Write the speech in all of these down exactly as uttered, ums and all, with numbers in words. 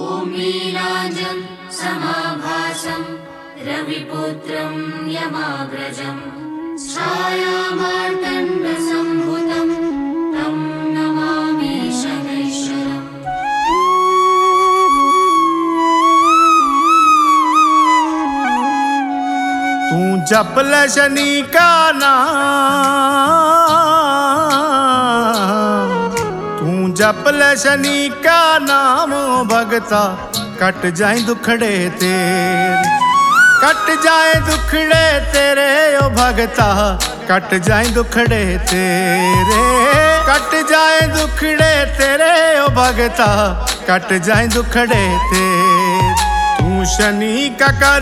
ॐ नीलाञ्जन समाभासं रविपुत्रं यमाग्रजं छायामार्तण्डसम्भुतं तं नमामि शनैश्वरम्। तू जप ले शनि का नाम, तू जप ले शनि का नाम भगता, कट जाए दुखड़े तेरे, कट जाए दुखड़े तेरे ओ भगता, कट जाए दुखड़े तेरे, कट जाए दुखड़े तेरे ओ भगता, कट जाए दुखड़े तेरे। तू शनि का कर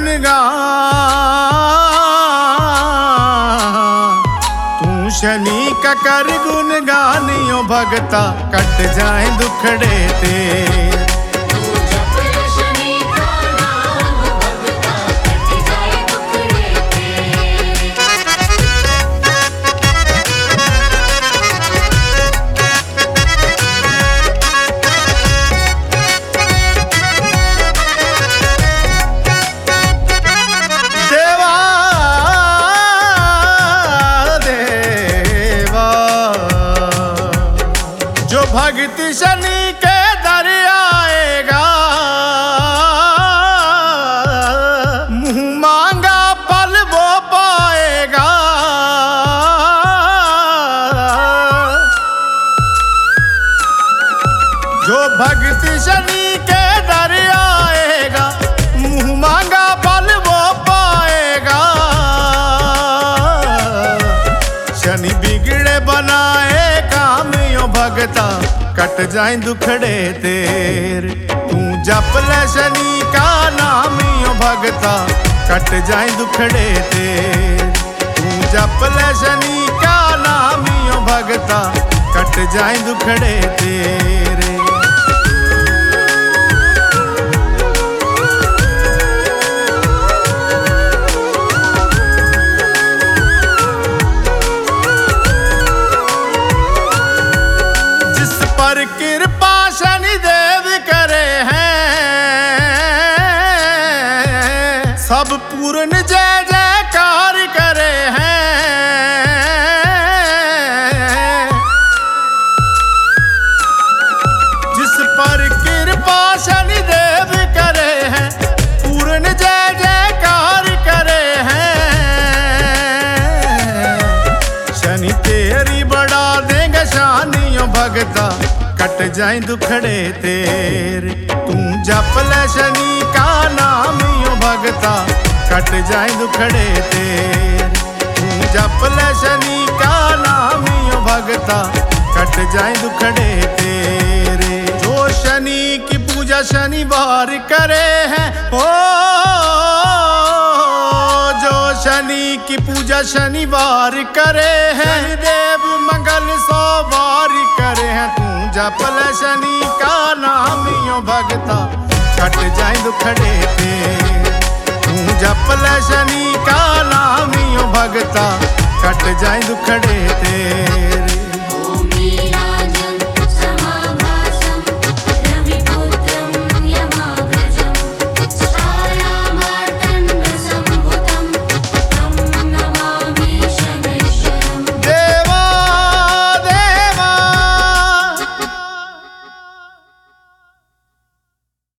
गुणगान, तू शनि का कर गुणगान ओ भगता, कट जाए दुखड़े तेरे। भगत शनि के दर आएगा, मुँह मांगा फल वो पाएगा। जो भगत शनि के दर आएगा, मुँह मांगा फल वो पाएगा। शनि बिगड़े बनाए काम यो भगता, कट जाए दुखड़े तेरे। तू जप ले शनि का नाम यो भगता, कट जाए दुखड़े तेरे। तू जप ले शनि का नाम यो भगता, कट जाए दुखड़े तेरे। पर कृपा शनि देव करे हैं, सब पूर्ण जय जयकार करे हैं। जिस पर कृपा शनि देव करे हैं, पूर्ण जय जयकार करे हैं। शनि तेरी बढ़ा देंगे शानियों भगता, कट जाए दुखड़े तेरे। तू जप ले शनि का नाम यो भगता, कट जाए दुखड़े तेरे। तू जप ले शनि का नाम यो भगता, कट जाए दुखड़े तेरे। जो शनि की पूजा शनिवार करे हैं, ओ जो शनि की पूजा शनिवार करे हैं, देव मंगल सौ बार करे हैं। तू जप ले शनि का नाम यो भगता, कट जाए दुखड़े तेरे। तू जप ले शनि का नाम यो भगता, कट जाए दुखड़े तेरे।